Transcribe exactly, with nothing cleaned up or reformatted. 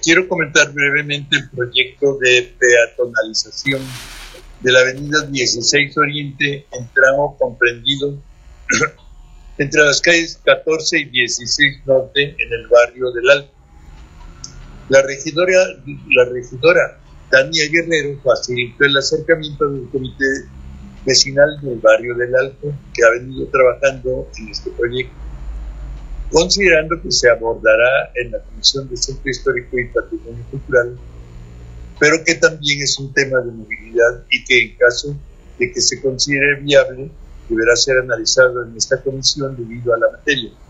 Quiero comentar brevemente el proyecto de peatonalización de la avenida dieciséis Oriente en tramo comprendido entre las calles catorce y dieciséis Norte en el barrio del Alto. La regidora, la regidora Tania Guerrero facilitó el acercamiento del comité vecinal del barrio del Alto que ha venido trabajando en este proyecto, considerando que se abordará en la Comisión de Centro Histórico y Patrimonio Cultural, pero que también es un tema de movilidad y que en caso de que se considere viable, deberá ser analizado en esta comisión debido a la materia.